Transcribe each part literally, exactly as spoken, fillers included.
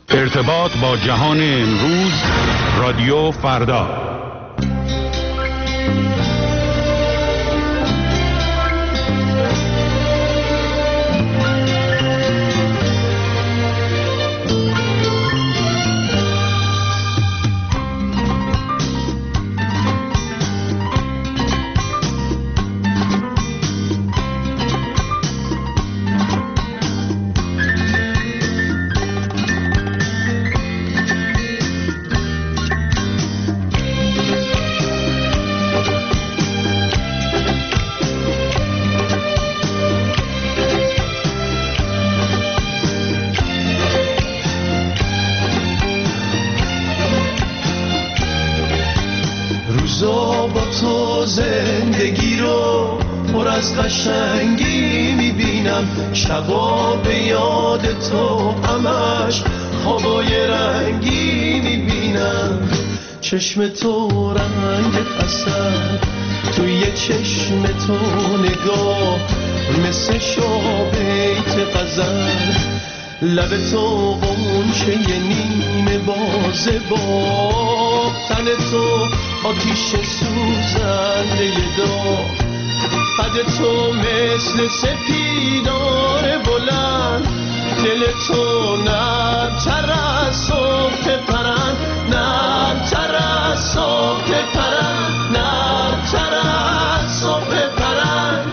ارتباط با جهان امروز، رادیو فردا. زندگی رو پر از قشنگی میبینم، شبا به یاد تو همش خوابای رنگی میبینم. چشم تو رنگ حسن، توی چشم تو نگاه مثل شابیت غزل، لب تو غنچه نیمه بازه با تن تو آتیش سوزنده داغ، قد تو مثل سپیدار بلند، دل تو نرم‌تر از صبح پرند، نرم‌تر از صبح پرند، نرم‌تر از صبح پرند.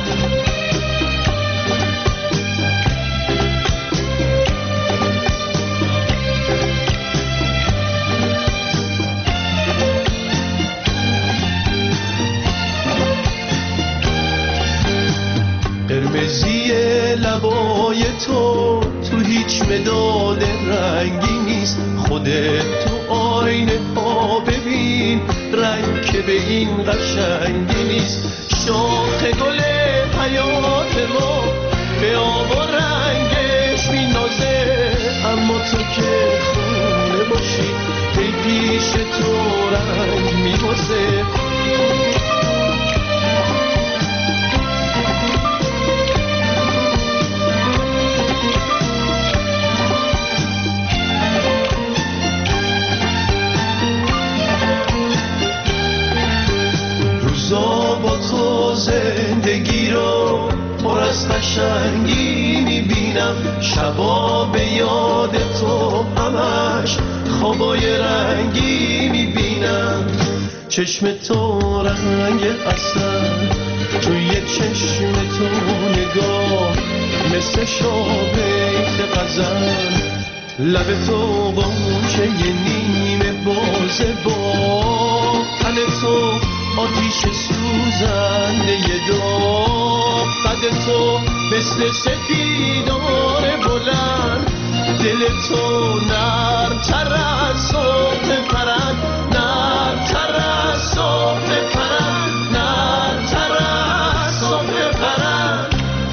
قرمزی لبای تو تو هیچ مداد رنگی نیست، خودت تو آینه ها ببین رنگ که به این قشنگی نیست. شاخ گل حیات ما به آب و رنگش مینازه، اما تو که خونه باشی ای پیش تو رنگ میبازه. با تو زندگی رو پر از قشنگی میبینم، شبا به یاد تو همش خوابای رنگی میبینم. چشم تو رنگ حسن، توی چشم تو نگاه مثل شابیت غزل، لب تو غنچه نیمه بازه با تن تو آتیش سوزنده داغ، قد تو مثل سپیدار بلند، دل تو نرم‌تر از صبح پرند، نرم‌تر از صبح پرند، نرم‌تر از صبح پرند.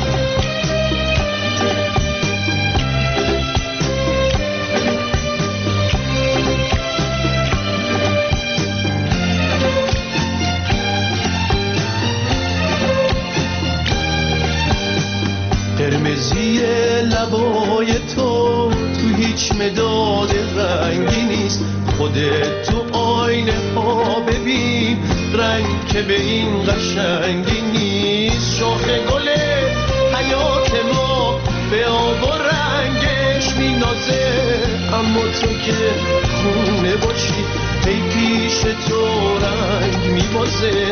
قرمزی لبای تو تو هیچ مداد رنگی نیست، خودت تو آینه ها ببین رنگ که به این قشنگی نیست. شاخ گل حیات ما به آب و رنگش مینازه، اما تو که خونه باشی ای پیش تو رنگ میبازه.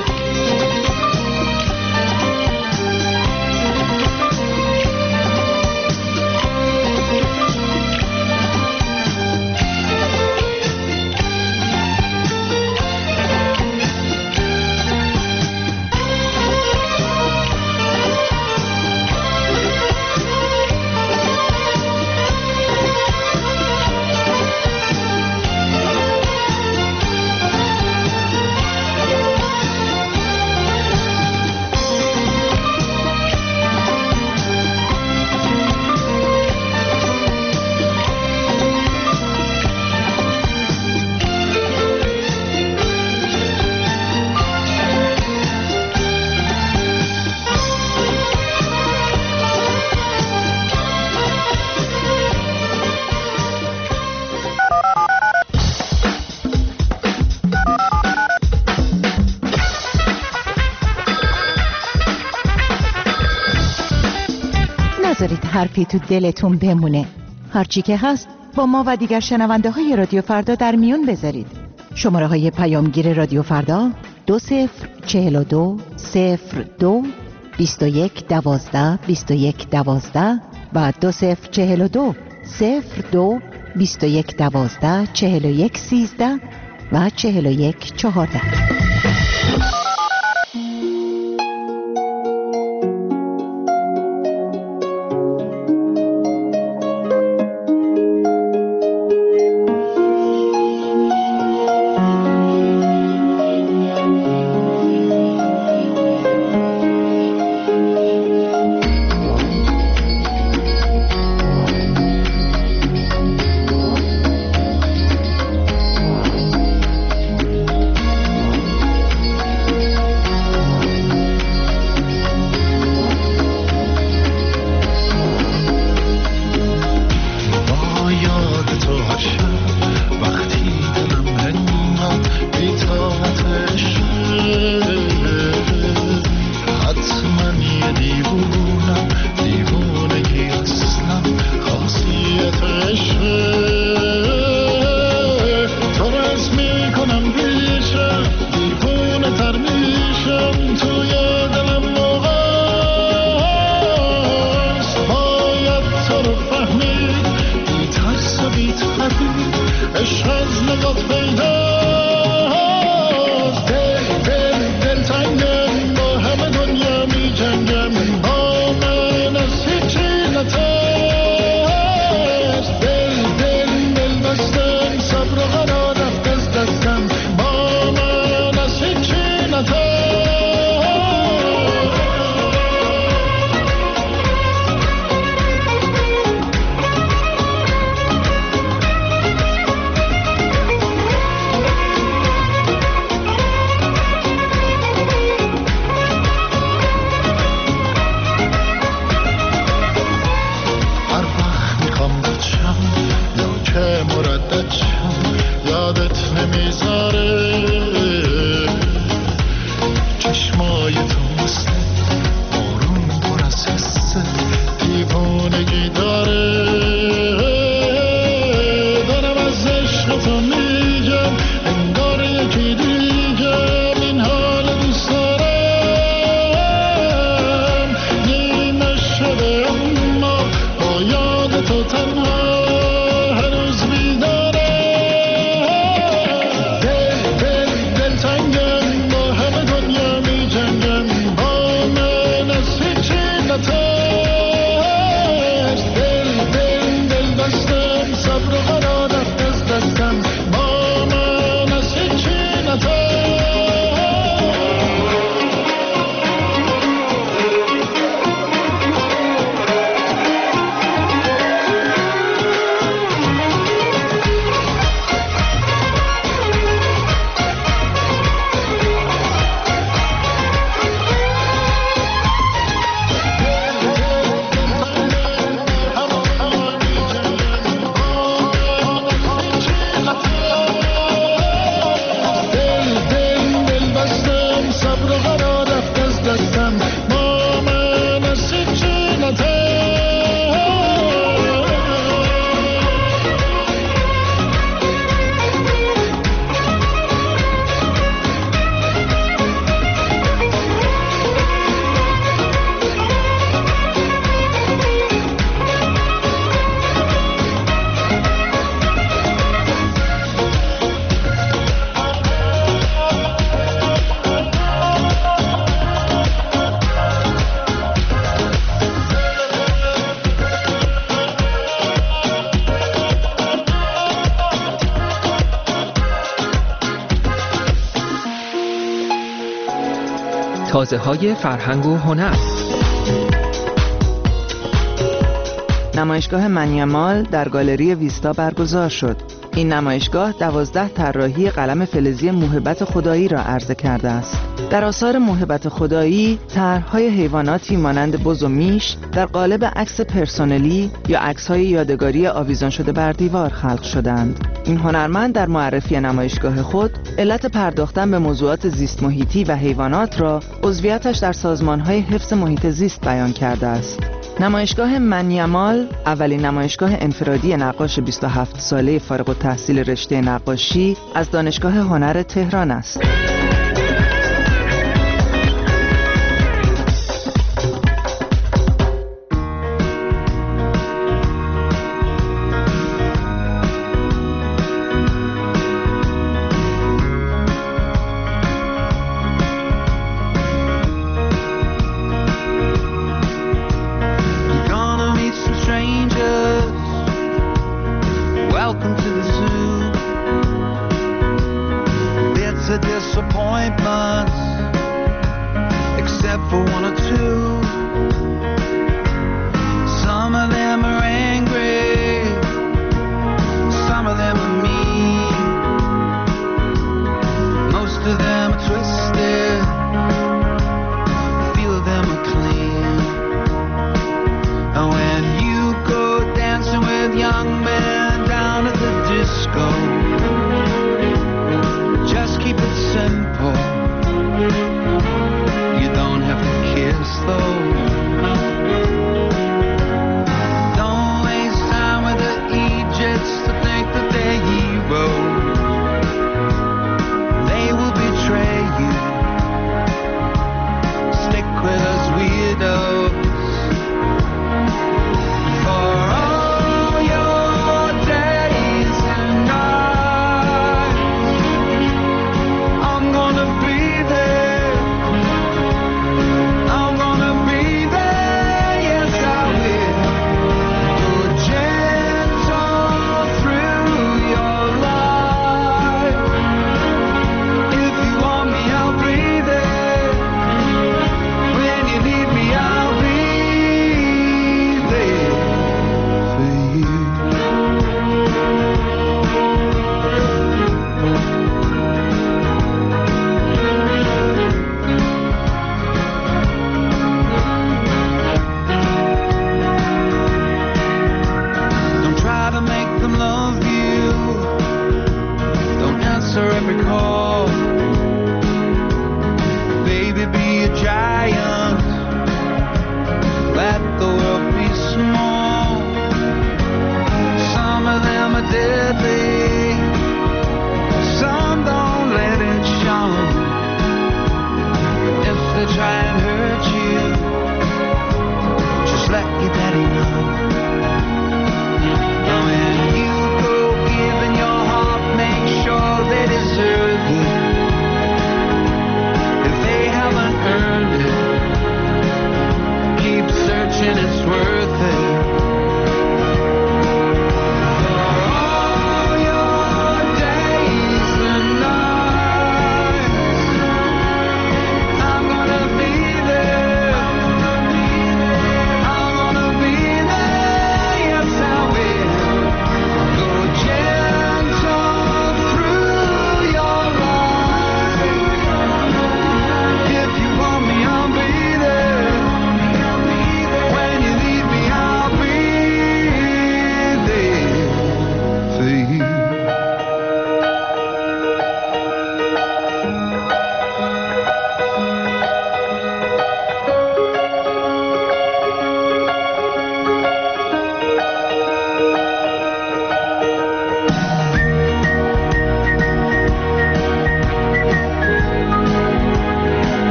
حرفی تو دلتون بمونه. هرچی که هست با ما و دیگر شنونده های رادیو فردا در میون بذارید. شماره های پیامگیر رادیو فردا دو صفر چهل و دو صفر دو بیست و یک دوازده بیست و یک دوازده و دو صفر چهل و دو صفر دو بیست و یک دوازده چهل و یک سیزده و چهل و یک چهارده. تازه‌های فرهنگ و هنر. نمایشگاه منیمال در گالری ویستا برگزار شد. این نمایشگاه دوازده طراحی قلم فلزی موهبت خدایی را عرضه کرده است. در آثار موهبت خدایی، طرح‌های حیواناتی مانند بز و میش در قالب عکس پرسنلی یا عکس‌های یادگاری آویزان شده بر دیوار خلق شدند. این هنرمند در معرفی نمایشگاه خود علت پرداختن به موضوعات زیست محیطی و حیوانات را عضویتش در سازمان‌های حفظ محیط زیست بیان کرده است. نمایشگاه منیمال اولین نمایشگاه انفرادی نقاش بیست و هفت ساله فارغ التحصیل رشته نقاشی از دانشگاه هنر تهران است.